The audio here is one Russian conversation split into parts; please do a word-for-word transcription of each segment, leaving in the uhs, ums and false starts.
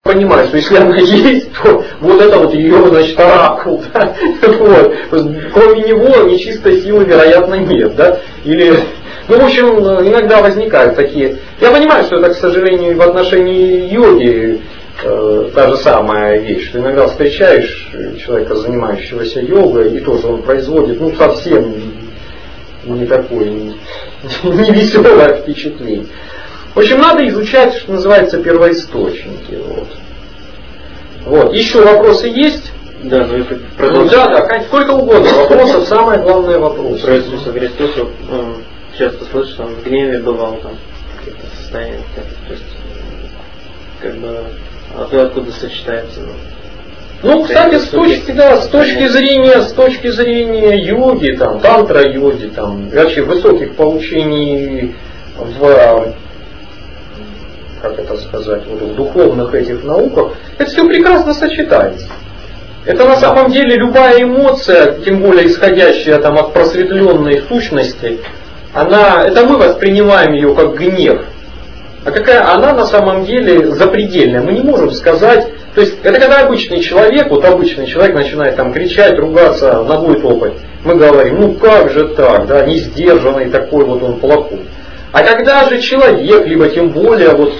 понимаю, что если она есть, то вот это вот ее, значит, оракул. Да? Вот. Кроме него нечистой силы, вероятно, нет. Да? Или, ну, в общем, иногда возникают такие. Я понимаю, что это, к сожалению, в отношении йоги э, та же самая вещь, что иногда встречаешь человека, занимающегося йогой, и тоже он производит, ну, совсем не такое, не, не веселое впечатление. В общем, надо изучать, что называется, первоисточники. Вот. Вот. Еще вопросы есть? Да, ну это ну, да, да, конечно, сколько угодно вопросов, самое главное вопрос. Про Иисуса Христа, что он часто слышит, что он в гневе бывал там, какие-то состояния, то есть, как бы, а то откуда сочетается. Ну, ну кстати, с точки, да, с точки зрения, с точки зрения йоги, там, тантра йоги, там, вообще высоких получений в, как это сказать, вот в духовных этих науках, это все прекрасно сочетается. Это на самом деле любая эмоция, тем более исходящая там от просветленной сущности, она, это мы воспринимаем ее как гнев. А какая она на самом деле запредельная. Мы не можем сказать, то есть это когда обычный человек, вот обычный человек начинает там кричать, ругаться, ногой топать. Мы говорим, ну как же так, да, не сдержанный такой вот он плохой. А когда же человек, либо тем более вот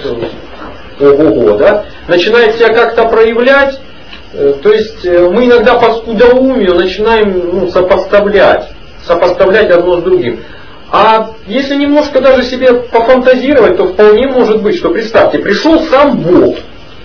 ого-го, да, начинает себя как-то проявлять, то есть мы иногда по скудоумию начинаем ну, сопоставлять, сопоставлять одно с другим. А если немножко даже себе пофантазировать, то вполне может быть, что представьте, пришел сам Бог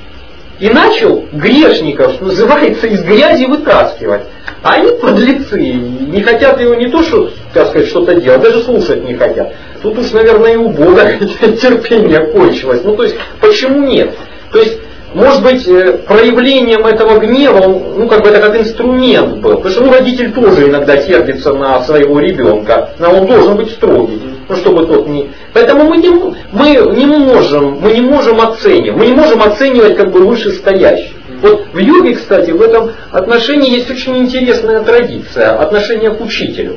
и начал грешников, что называется, из грязи вытаскивать. А они подлецы, не хотят его не то, что, так сказать, что-то делать, даже слушать не хотят. Тут уж, наверное, и у Бога терпение кончилось. Ну, то есть, почему нет? То есть, может быть, проявлением этого гнева, ну, как бы это как инструмент был. Потому что ну, родитель тоже иногда сердится на своего ребенка, но он должен быть строгий, ну, чтобы тот не... Поэтому мы не, мы не можем, мы не можем оценивать, мы не можем оценивать как бы вышестоящих. Вот в йоге, кстати, в этом отношении есть очень интересная традиция, отношение к учителю.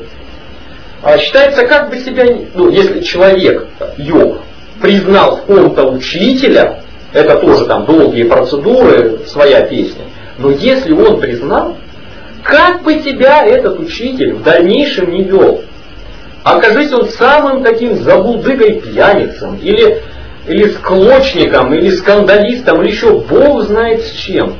Считается, как бы себя, ну, если человек, йог, признал в ком-то учителя, это тоже там долгие процедуры, своя песня. Но если он признал, как бы тебя этот учитель в дальнейшем не вел, окажись он самым таким забулдыгой пьяницем, или, или склочником, или скандалистом, или еще Бог знает с чем.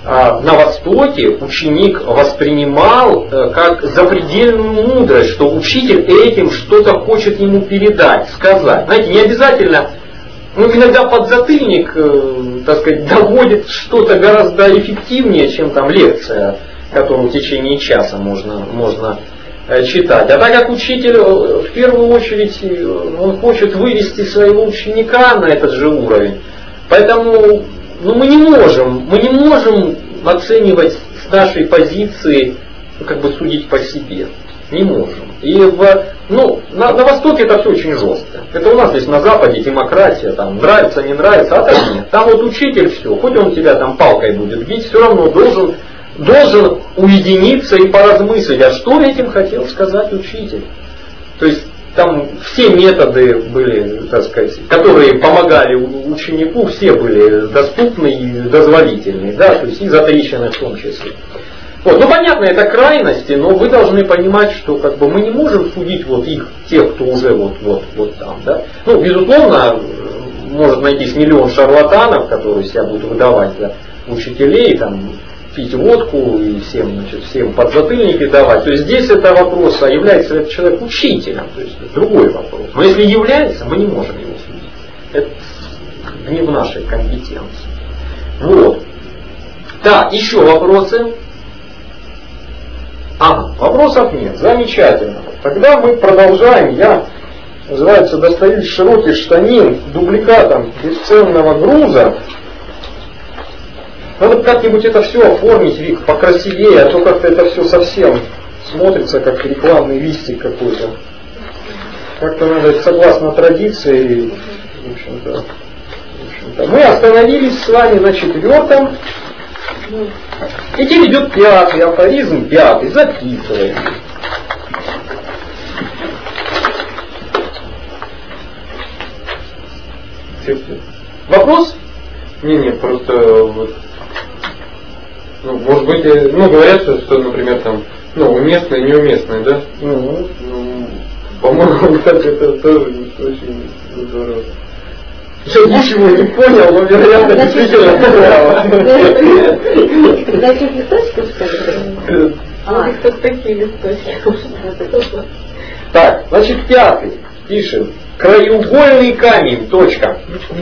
А на Востоке ученик воспринимал э, как запредельную мудрость, что учитель этим что-то хочет ему передать, сказать. Знаете, не обязательно... Ну, иногда подзатыльник, э, так сказать, доводит что-то гораздо эффективнее, чем там лекция, которую в течение часа можно, можно э, читать. А так как учитель э, в первую очередь э, он хочет вывести своего ученика на этот же уровень, поэтому ну, мы не можем, мы не можем оценивать с нашей позиции, ну, как бы судить по себе. Не можем. И в, ну, на, на Востоке это все очень жестко. Это у нас здесь на Западе демократия, там нравится, не нравится, а там нет. Там вот учитель все, хоть он тебя там палкой будет бить, все равно должен, должен уединиться и поразмыслить, а что этим хотел сказать учитель. То есть там все методы были, так сказать, которые помогали ученику, все были доступны и дозволительны, да, то есть эзотеричные в том числе. Вот, ну понятно, это крайности, но вы должны понимать, что как бы мы не можем судить вот их, тех, кто уже вот, вот, вот там, да. Ну, безусловно, может найтись миллион шарлатанов, которые себя будут выдавать за учителей, там, пить водку и всем, значит, всем подзатыльники давать. То есть здесь это вопрос, а является ли этот человек учителем, то есть другой вопрос. Но если является, мы не можем его судить. Это не в нашей компетенции. Вот. Так, еще вопросы? Ага, вопросов нет. Замечательно. Тогда мы продолжаем. Я, называется, достаю из широких штанин дубликатом бесценного груза. Надо как-нибудь это все оформить, Вик, покрасивее, а то как-то это все совсем смотрится как рекламный листик какой-то. Как-то надо, согласно традиции, в общем-то, в общем-то. Мы остановились с вами на четвертом. И теперь идет пятый афоризм, пятый, записываем. Вопрос? Не, не, просто вот, ну, может быть, ну, говорят, что, что, например, там, ну, уместное, неуместное, да? Ну, ну по-моему, кстати, это тоже очень здорово. Я ничего не понял, но, вероятно, действительно здорово. Значит, листочки, что ли? А, кто такие листочки? Так, значит, пятый. Пишем. Краеугольный камень. Точка.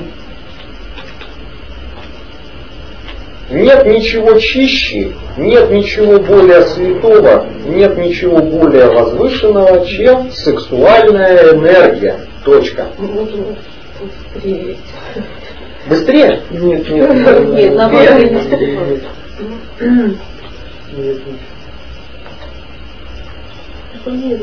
Нет ничего чище, нет ничего более святого, нет ничего более возвышенного, чем сексуальная энергия. Точка. Быстрее. Быстрее? Нет, нет. Нет, наоборот. Нет, нет.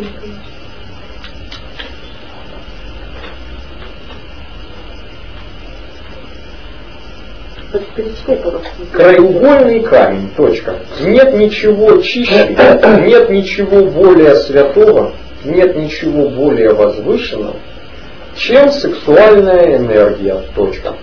Краеугольный камень. Точка. Нет ничего чище, нет ничего более святого, нет ничего более возвышенного, чем сексуальная энергия. Точка.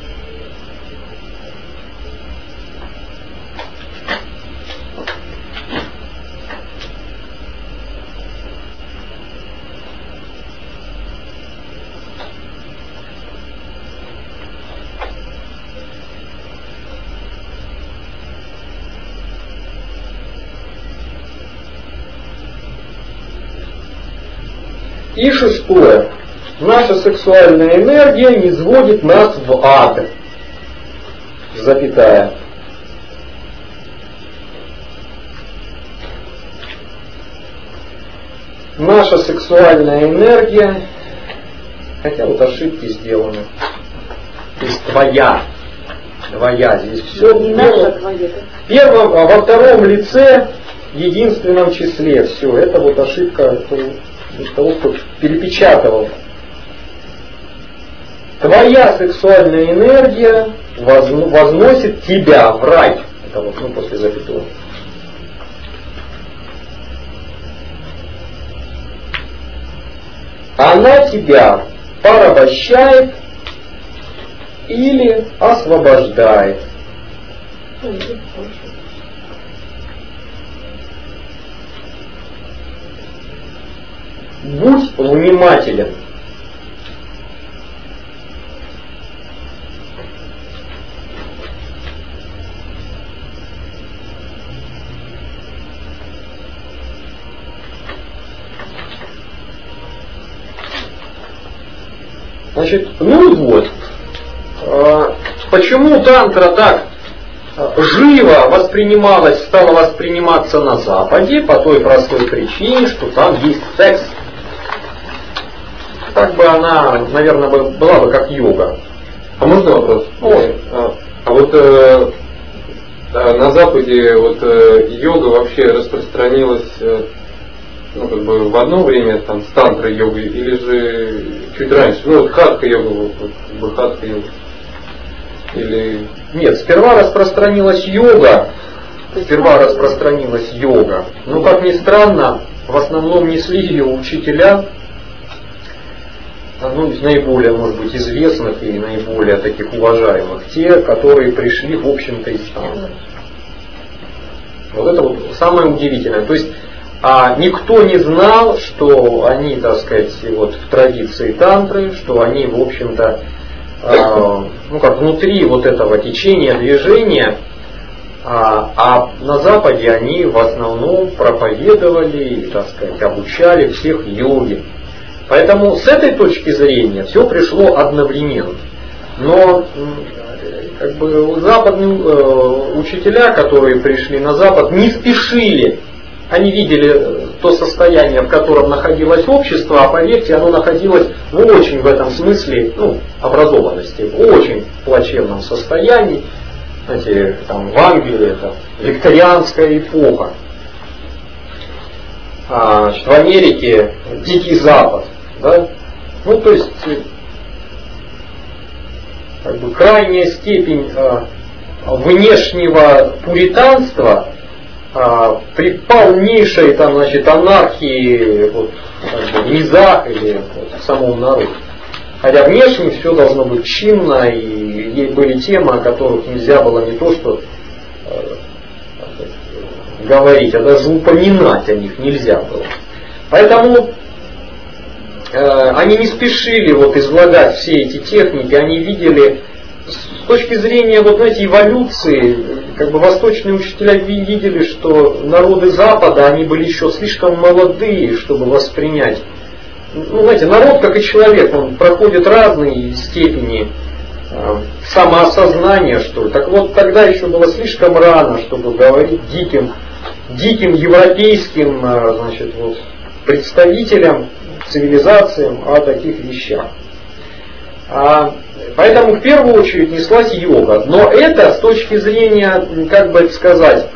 И шестое. Наша сексуальная энергия не сводит нас в ад. Запятая. Наша сексуальная энергия, хотя вот ошибки сделаны. То есть твоя. Твоя здесь все. Не наша, твоя. В первом, а во втором лице, единственном числе. Все, это вот ошибка из того, кто перепечатывал. Твоя сексуальная энергия возносит тебя в рай. Это вот, ну, после запятого. Она тебя порабощает или освобождает. Будь внимателен. Значит, ну вот, почему тантра так живо воспринималась, стала восприниматься на Западе, по той простой причине, что там есть секс. Так бы она, наверное, была бы как йога. А можно вопрос? Ой. А, а вот э, на Западе вот э, йога вообще распространилась э, ну, как бы в одно время там, с тантра-йогой, или же чуть раньше? Ну, вот хатха-йога, вот, вот, как бы хатха-йога. Или... Нет, сперва распространилась йога, сперва распространилась йога. Но, как ни странно, в основном несли ее учителя, ну, из наиболее, может быть, известных и наиболее таких уважаемых, те, которые пришли, в общем-то, из танtra. Вот это вот самое удивительное. То есть, а никто не знал, что они, так сказать, вот в традиции тантры, что они, в общем-то, а, ну как внутри вот этого течения, движения, а, а на Западе они в основном проповедовали, так сказать, обучали всех йоги. Поэтому с этой точки зрения все пришло одновременно. Но как бы западные э, учителя, которые пришли на Запад, не спешили. Они видели то состояние, в котором находилось общество, а поверьте, оно находилось в очень в этом смысле, ну, образованности, в очень плачевном состоянии. Знаете, там, в Англии это викторианская эпоха. А, значит, в Америке Дикий Запад. Да? Ну, то есть, как бы, крайняя степень э, внешнего пуританства э, при полнейшей там, значит, анархии вот, как бы, в низах или вот, в самом народе. Хотя внешне все должно быть чинно, и были темы, о которых нельзя было не то что говорить, а даже упоминать о них нельзя было. Поэтому э, они не спешили вот излагать все эти техники, они видели с точки зрения вот, знаете, эволюции, как бы восточные учителя видели, что народы Запада, они были еще слишком молодые, чтобы воспринять. Ну, знаете, народ, как и человек, он проходит разные степени э, самоосознания, что ли. Так вот, тогда еще было слишком рано, чтобы говорить диким, диким европейским, э, значит, вот, представителям, цивилизациям о таких вещах. А, поэтому в первую очередь неслась йога. Но это с точки зрения, как бы это сказать,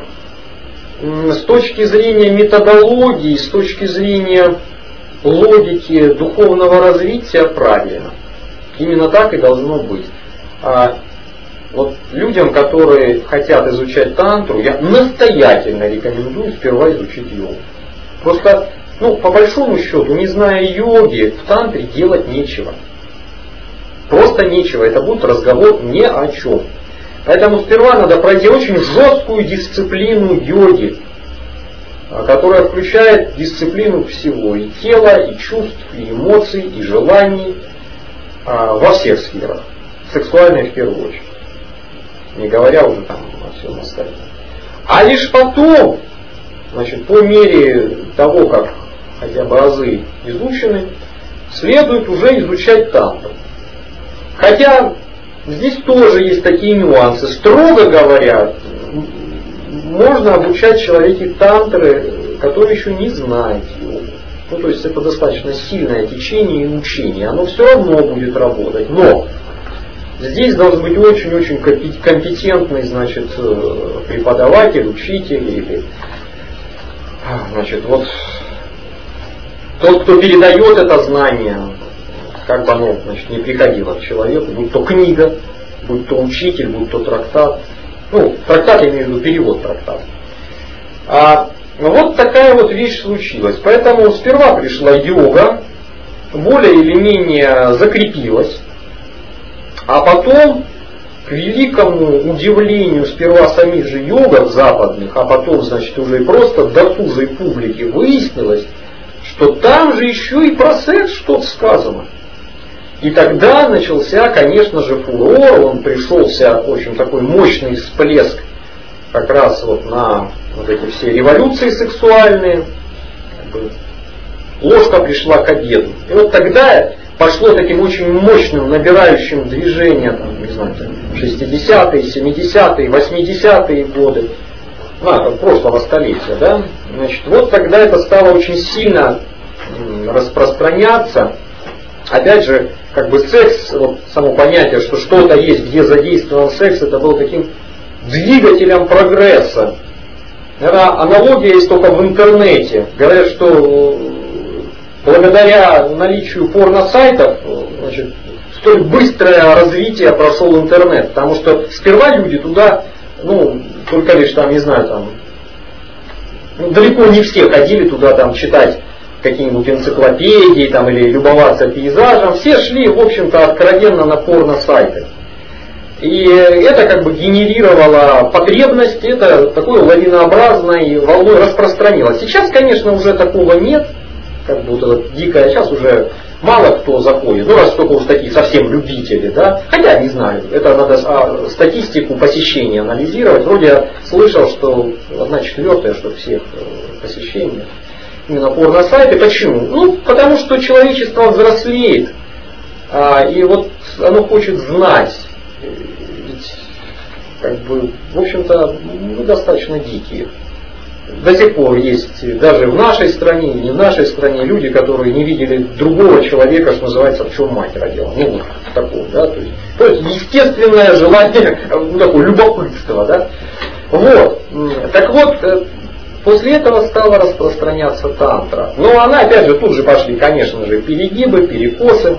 с точки зрения методологии, с точки зрения логики духовного развития правильно. Именно так и должно быть. А, вот людям, которые хотят изучать тантру, я настоятельно рекомендую сперва изучить йогу. Просто, ну, по большому счету, не зная йоги, в тантре делать нечего. Просто нечего. Это будет разговор ни о чем. Поэтому сперва надо пройти очень жесткую дисциплину йоги, которая включает дисциплину всего, и тела, и чувств, и эмоций, и желаний, во всех сферах. Сексуальной в первую очередь. Не говоря уже там о всем остальном. А лишь потом, значит, по мере того, как хотя бы азы изучены, следует уже изучать тантру. Хотя здесь тоже есть такие нюансы. Строго говоря, можно обучать человека тантры, который еще не знает йогу. Ну, то есть это достаточно сильное течение и учение. Оно все равно будет работать. Но здесь должен быть очень-очень компетентный, значит, преподаватель, учитель или, значит, вот тот, кто передает это знание, как бы оно, значит, не приходило к человеку, будь то книга, будь то учитель, будь то трактат. Ну, трактат, я имею в виду перевод трактата. А, вот такая вот вещь случилась. Поэтому сперва пришла йога, более или менее закрепилась, а потом, к великому удивлению сперва самих же йогов западных, а потом, значит, уже и просто досужей публики выяснилось, что там же еще и про секс что-то сказано. И тогда начался, конечно же, фурор, он пришелся, в общем, такой мощный всплеск как раз вот на вот эти все революции сексуальные. Как бы, ложка пришла к обеду. И вот тогда пошло таким очень мощным, набирающим движение, там, не знаю, шестидесятые, семидесятые, восьмидесятые годы, а, прошлого столетия, да? Значит, вот тогда это стало очень сильно распространяться. Опять же, как бы секс, вот само понятие, что что-то есть, где задействован секс, это был таким двигателем прогресса. Наверное, аналогия есть только в интернете. Говорят, что благодаря наличию порно-сайтов, значит, столь быстрое развитие прошел интернет. Потому что сперва люди туда, ну, только лишь там, не знаю, там, ну, далеко не все ходили туда там читать какие-нибудь энциклопедии там, или любоваться пейзажем. Все шли, в общем-то, откровенно на порно-сайты. И это как бы генерировало потребность, это такой лавинообразной волной распространилось. Сейчас, конечно, уже такого нет, как бы вот это дикое, сейчас уже мало кто заходит, ну раз только уж такие совсем любители, да, хотя не знаю, это надо а, статистику посещений анализировать, вроде я слышал, что одна четвертая, что всех посещений именно порно-сайты. Почему? Ну, потому что человечество взрослеет, а, и вот оно хочет знать. Ведь, как бы, в общем-то, мы достаточно дикие. До сих пор есть даже в нашей стране и не в нашей стране люди, которые не видели другого человека, что называется, в чем мать родила. Ну, вот такое, да. То есть, то есть естественное желание, ну, такое любопытство, да. Вот. Так вот, после этого стала распространяться тантра. Но она, опять же, тут же пошли, конечно же, перегибы, перекосы.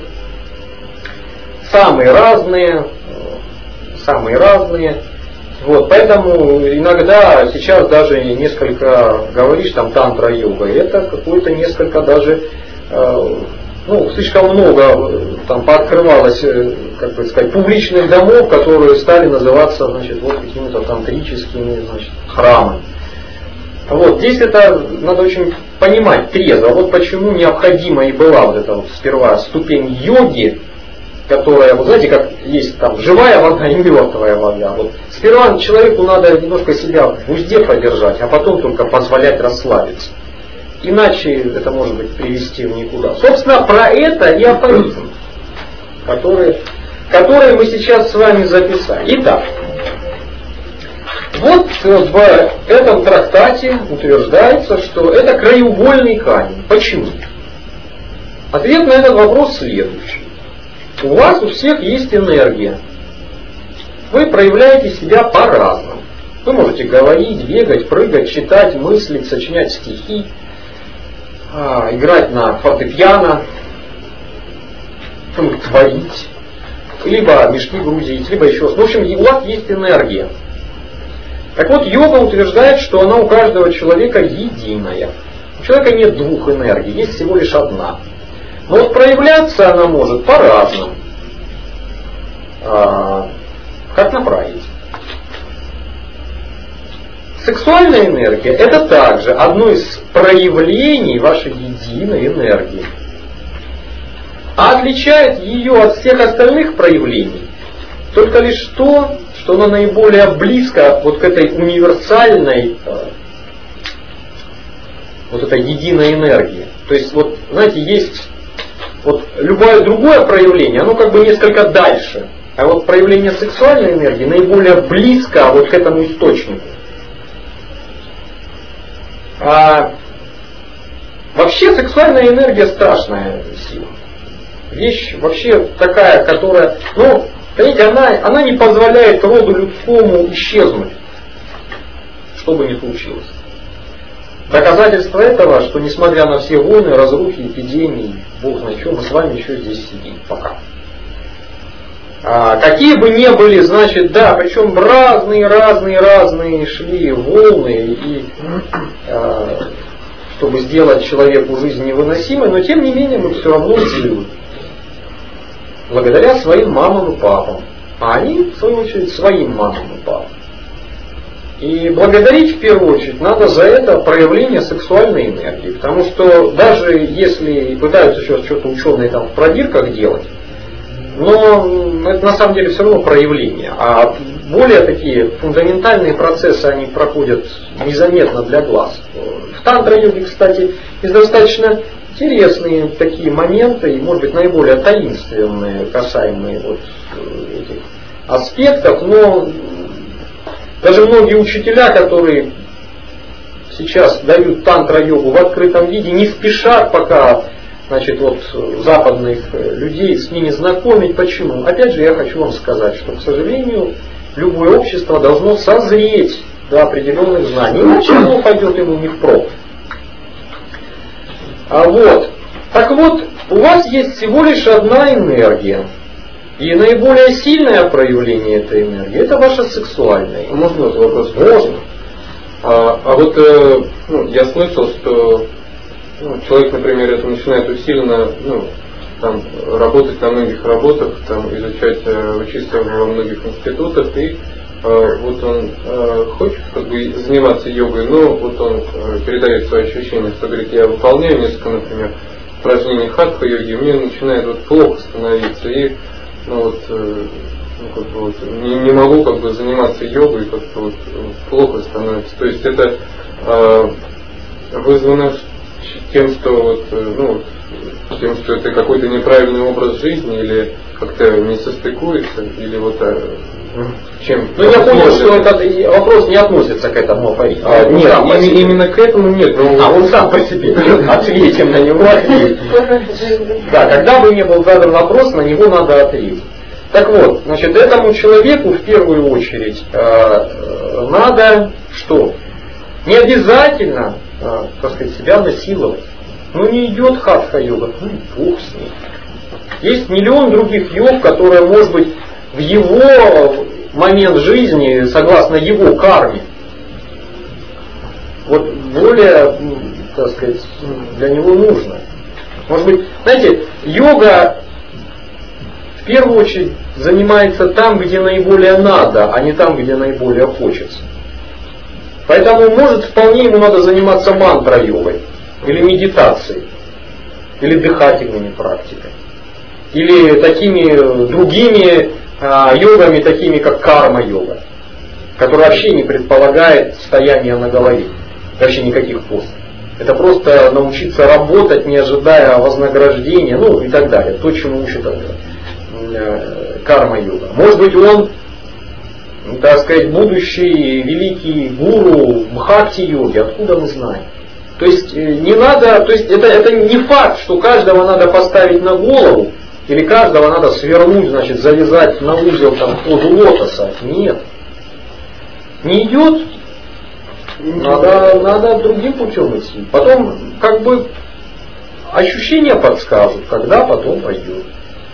Самые разные. Самые разные. Вот, поэтому иногда сейчас даже несколько говоришь там тантра-йога, это какое-то несколько даже, э, ну, слишком много там пооткрывалось, как бы сказать, публичных домов, которые стали называться, значит, вот какими-то тантрическими, значит, храмами. Вот, здесь это надо очень понимать трезво. Вот почему необходима и была вот эта вот сперва ступень йоги, которая, вот знаете, как есть там живая вода и мертвая вода. Вот сперва человеку надо немножко себя в узде подержать, а потом только позволять расслабиться. Иначе это может быть привести в никуда. Собственно, про это и афоризм, который, который мы сейчас с вами записали. Итак, вот в этом трактате утверждается, что это краеугольный камень. Почему? Ответ на этот вопрос следующий. У вас у всех есть энергия. Вы проявляете себя по-разному. Вы можете говорить, бегать, прыгать, читать, мыслить, сочинять стихи, играть на фортепиано, творить, либо мешки грузить, либо еще что-то. В общем, у вас есть энергия. Так вот, йога утверждает, что она у каждого человека единая. У человека нет двух энергий, есть всего лишь одна. Но вот проявляться она может по-разному. А, как направить? Сексуальная энергия – это также одно из проявлений вашей единой энергии. А отличает ее от всех остальных проявлений только лишь то, что она наиболее близко вот к этой универсальной, вот этой единой энергии. То есть, вот, знаете, есть вот любое другое проявление, оно как бы несколько дальше. А вот проявление сексуальной энергии наиболее близко вот к этому источнику. А вообще сексуальная энергия страшная сила. Вещь вообще такая, которая, ну, понимаете, она, она не позволяет роду людскому исчезнуть, что бы ни случилось. Доказательство этого, что несмотря на все войны, разрухи, эпидемии, Бог знает что, мы с вами еще здесь сидим пока. А, какие бы ни были, значит, да, причем разные, разные, разные шли волны, и, а, чтобы сделать человеку жизнь невыносимой, но тем не менее мы все равно живы. Благодаря своим мамам и папам. А они, в свою очередь, своим мамам и папам. И благодарить в первую очередь надо за это проявление сексуальной энергии. Потому что даже если пытаются сейчас что-то ученые там в пробирках делать, но это на самом деле все равно проявление. А более такие фундаментальные процессы они проходят незаметно для глаз. В тантра-йоге, кстати, есть достаточно интересные такие моменты, и, может быть, наиболее таинственные, касаемые вот этих аспектов, но даже многие учителя, которые сейчас дают тантра-йогу в открытом виде, не спешат пока, значит, вот, западных людей с ними знакомить. Почему? Опять же, я хочу вам сказать, что, к сожалению, любое общество должно созреть до определенных знаний, иначе оно пойдет ему не впрок. А вот, так вот, у вас есть всего лишь одна энергия. И наиболее сильное проявление этой энергии это ваша сексуальная. Можно вот вопрос? Можно. А, а вот э, ну, я слышал, что ну, человек, например, это начинает усиленно ну, там, работать на многих работах, там, изучать, э, учиться во многих институтах, и э, вот он э, хочет как бы заниматься йогой, но вот он э, передает свои ощущения, что говорит, я выполняю несколько, например, упражнений хатха-йоги, и мне начинает вот плохо становиться, и ну, вот, э, ну, как бы, вот, не, не могу как бы заниматься йогой, как-то вот, плохо становится. То есть это э, вызвано тем, что вот, ну, тем, что это какой-то неправильный образ жизни или как-то не состыкуется, или вот а, чем. Ну я понял, что этот вопрос не относится к этому афоризму. А, нет, именно, именно к этому нет. Но... А он сам по себе. Ответим на него. Да, когда бы не был задан вопрос, на него надо ответить. Так вот, значит, этому человеку в первую очередь э, надо что? Не обязательно, э, так сказать, себя насиловать. Ну не идет хатха-йога, ну и бог с ней. Есть миллион других йог, которые, может быть, в его момент жизни, согласно его карме, вот более, так сказать, для него нужно. Может быть, знаете, йога в первую очередь занимается там, где наиболее надо, а не там, где наиболее хочется. Поэтому, может, вполне ему надо заниматься мантра-йогой, или медитацией, или дыхательными практиками, или такими другими а, йогами, такими как карма-йога, которая вообще не предполагает стояние на голове, вообще никаких поз. Это просто научиться работать, не ожидая вознаграждения, ну и так далее. То, чему учит э, карма-йога. Может быть, он, так сказать, будущий великий гуру бхакти-йоги, откуда мы знаем? То есть не надо, то есть это, это не факт, что каждого надо поставить на голову, или каждого надо свернуть, значит, завязать на узел там позу лотоса. Нет. Не идет. Надо, надо другим путем идти. Потом, как бы, ощущения подскажут, когда потом пойдет.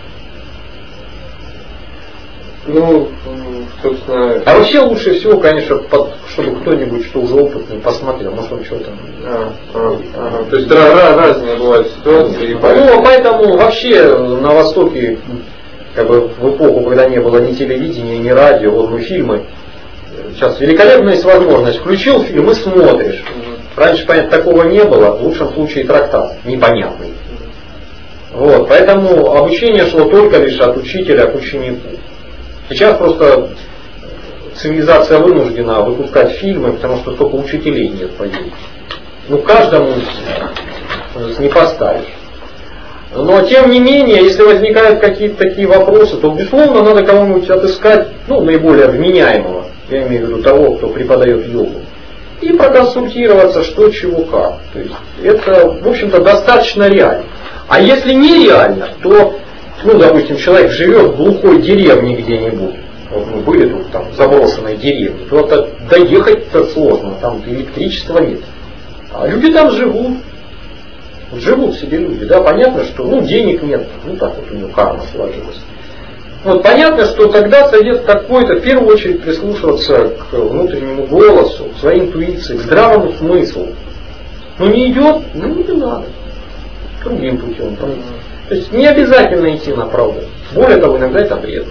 Ну, собственно... А вообще лучше всего, конечно, под, чтобы кто-нибудь, что уже опытный, посмотрел, может он что-то... А, а, а, то есть ra- разные бывают ситуации. Ну, поэтому... поэтому вообще на Востоке, как бы в эпоху, когда не было ни телевидения, ни радио, вот мы фильмы, сейчас великолепная есть возможность, включил фильм и смотришь. Раньше, понятно, такого не было, в лучшем случае трактат, непонятный. Вот, поэтому обучение шло только лишь от учителя к ученику. Сейчас просто цивилизация вынуждена выпускать фильмы, потому что столько учителей нет по ней. Ну, каждому не поставишь. Но, тем не менее, если возникают какие-то такие вопросы, то, безусловно, надо кого-нибудь отыскать, ну, наиболее вменяемого. Я имею в виду того, кто преподает йогу. И проконсультироваться, что, чего, как. То есть это, в общем-то, достаточно реально. А если нереально, то, ну, допустим, человек живет в глухой деревне где-нибудь. Вот мы были тут, там, в заброшенной деревне. То это доехать-то сложно, там электричества нет. А люди там живут. Живут себе люди, да, понятно, что, ну, денег нет, ну, так вот у него карма сложилась. Вот понятно, что тогда совет какой-то, в первую очередь, прислушиваться к внутреннему голосу, к своей интуиции, к здравому смыслу. Ну не идет, ну не надо. Другим путем. То есть не обязательно идти на правду. Более того, иногда это бред.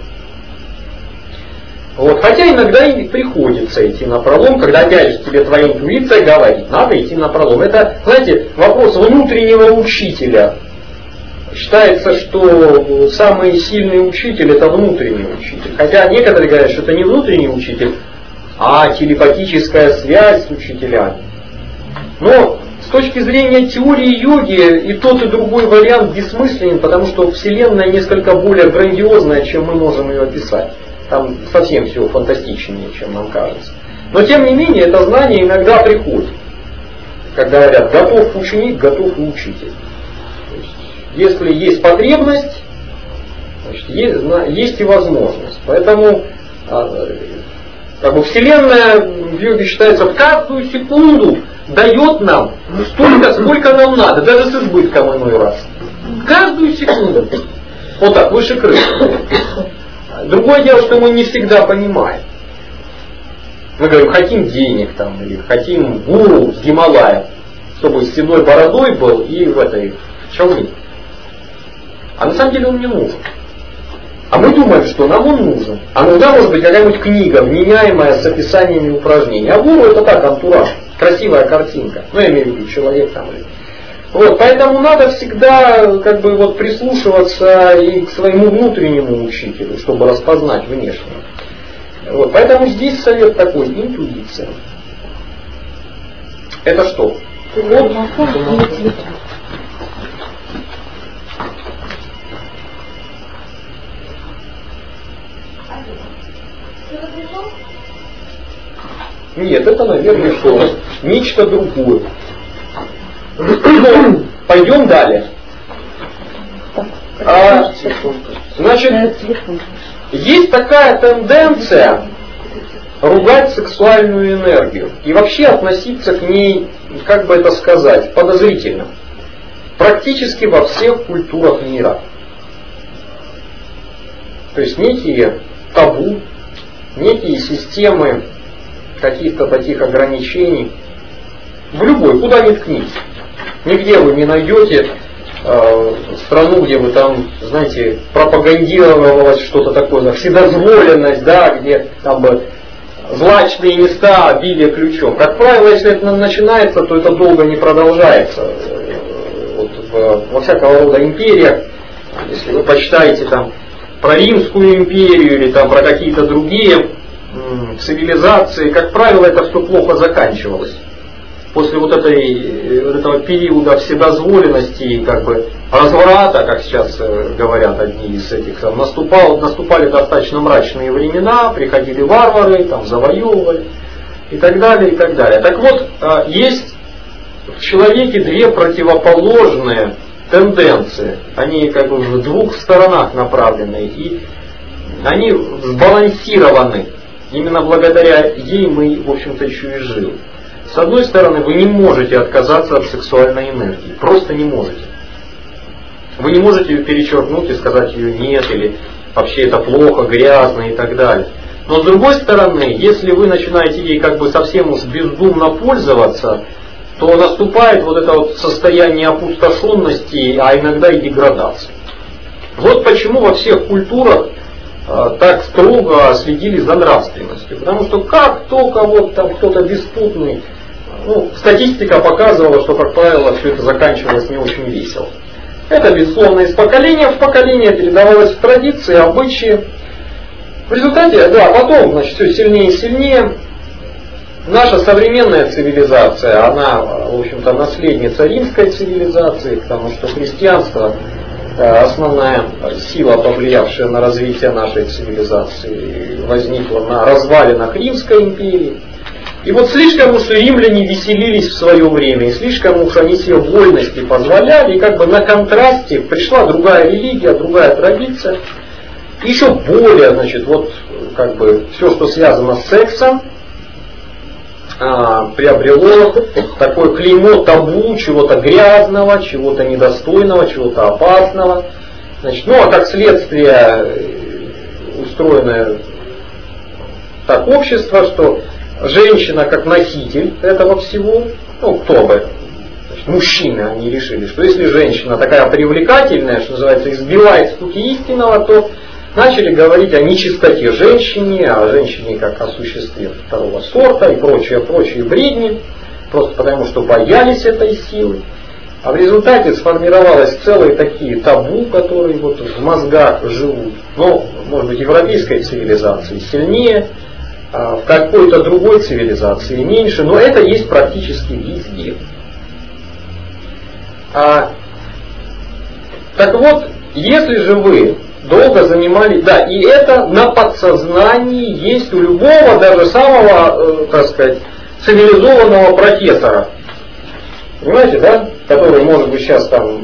Вот. Хотя иногда и приходится идти на пролом, когда опять же тебе твоя интуиция говорит, надо идти на пролом. Это, знаете, вопрос внутреннего учителя. Считается, что самый сильный учитель это внутренний учитель. Хотя некоторые говорят, что это не внутренний учитель, а телепатическая связь с учителями. Но с точки зрения теории йоги и тот, и другой вариант бессмысленен, потому что Вселенная несколько более грандиозная, чем мы можем ее описать. Там совсем все фантастичнее, чем нам кажется. Но тем не менее, это знание иногда приходит. Как говорят, готов ученик, готов и учитель. Если есть потребность, значит, есть, есть и возможность. Поэтому как бы, Вселенная в йоге считается в каждую секунду дает нам столько, сколько нам надо, даже с избытком иной раз. Каждую секунду. Вот так, выше крыши. Другое дело, что мы не всегда понимаем. Мы говорим, хотим денег там, или хотим гуру с Гималая, чтобы с седой бородой был и в этой в челме. А на самом деле он не нужен. А мы думаем, что нам он нужен. А иногда может быть какая-нибудь книга, вменяемая с описаниями упражнений. А гуру это так, антураж, красивая картинка. Ну, я имею в виду человек там. Вот, поэтому надо всегда как бы вот прислушиваться и к своему внутреннему учителю, чтобы распознать внешнее. Вот, поэтому здесь совет такой, интуиция. Это что? Вот. Нет, это, наверное, что нечто другое. Но пойдем далее. А, значит, есть такая тенденция ругать сексуальную энергию и вообще относиться к ней, как бы это сказать, подозрительно. Практически во всех культурах мира. То есть некие табу, некие системы каких-то таких ограничений. В любой, куда ни ткнись. Нигде вы не найдете э, страну, где бы там, знаете, пропагандировалось что-то такое, вседозволенность, да, где там бы злачные места били ключом. Как правило, если это начинается, то это долго не продолжается. Вот в, во всякого рода империях, если вы почитаете там про Римскую империю или там про какие-то другие м, цивилизации, как правило, это все плохо заканчивалось. После вот, этой, вот этого периода вседозволенности и как бы разврата, как сейчас говорят одни из этих, там, наступал, наступали достаточно мрачные времена, приходили варвары, там, завоевывали и так далее, и так далее. Так вот, есть в человеке две противоположные тенденции. Они как бы в двух сторонах направлены, и они сбалансированы. Именно благодаря ей мы, в общем-то, еще и живы. С одной стороны, вы не можете отказаться от сексуальной энергии. Просто не можете. Вы не можете ее перечеркнуть и сказать ее нет, или вообще это плохо, грязно и так далее. Но с другой стороны, если вы начинаете ей как бы совсем уж бездумно пользоваться, то наступает вот это вот состояние опустошенности, а иногда и деградации. Вот почему во всех культурах так строго следили за нравственностью. Потому что как только вот там кто-то беспутный, ну, статистика показывала, что, как правило, все это заканчивалось не очень весело. Это, безусловно, из поколения в поколение передавалось в традиции, обычаи. В результате, да, потом, значит, все сильнее и сильнее. Наша современная цивилизация, она, в общем-то, наследница римской цивилизации, потому что христианство основная сила, повлиявшая на развитие нашей цивилизации, возникла на развалинах Римской империи. И вот слишком уж римляне веселились в свое время, и слишком уж они себе вольности позволяли, и как бы на контрасте пришла другая религия, другая традиция, еще более, значит, вот как бы все, что связано с сексом, приобрело такое клеймо табу, чего-то грязного, чего-то недостойного, чего-то опасного. Значит, ну а как следствие устроено так общество, что женщина как носитель этого всего, ну кто бы, значит, мужчины, они решили, что если женщина такая привлекательная, что называется, избивает с пути истинного, то начали говорить о нечистоте женщине, о женщине как о существе второго сорта и прочее, прочие бредни, просто потому что боялись этой силы. А в результате сформировалось целые такие табу, которые вот в мозгах живут. Но, может быть, европейской цивилизации сильнее, а в какой-то другой цивилизации меньше, но это есть практически везде. А, так вот, если же вы долго занимались, да, и это на подсознании есть у любого, даже самого, э, так сказать, цивилизованного профессора. Понимаете, да? Который, может быть, сейчас там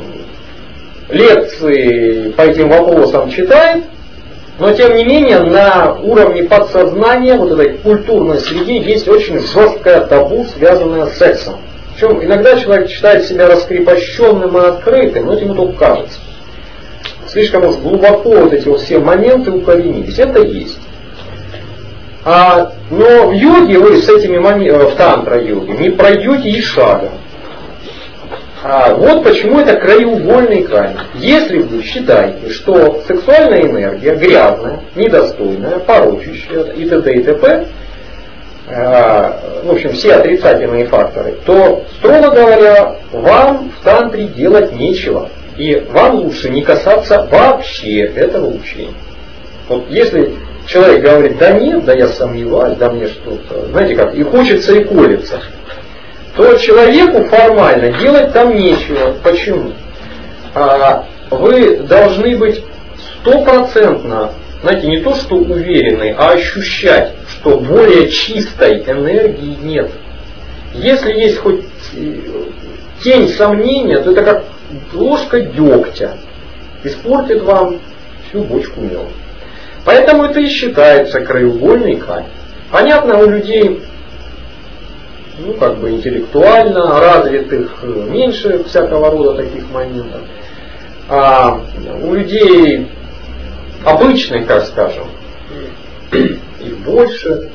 лекции по этим вопросам читает, но тем не менее на уровне подсознания, вот этой культурной среде, есть очень жесткое табу, связанное с сексом. Причем иногда человек считает себя раскрепощенным и открытым, но это ему только кажется. Слишком уж глубоко вот эти вот все моменты укоренились. Это есть. А, но в йоге вы с этими моментами, в тантра-йоге, не пройдете и шага. А, вот почему это краеугольный камень. Если вы считаете, что сексуальная энергия грязная, недостойная, порочащая и т.д. и т.п., а, в общем, все отрицательные факторы, то, строго говоря, вам в тантре делать нечего. И вам лучше не касаться вообще этого учения. Вот если человек говорит, да нет, да я сомневаюсь, да мне что-то, знаете как, и хочется, и колется, то человеку формально делать там нечего. Почему? А вы должны быть стопроцентно, знаете, не то что уверены, а ощущать, что более чистой энергии нет. Если есть хоть тень сомнения, то это как ложка дегтя испортит вам всю бочку меда. Поэтому это и считается краеугольный камень. Понятно, у людей, ну, как бы интеллектуально развитых меньше всякого рода таких моментов. А у людей обычных, как скажем, их больше.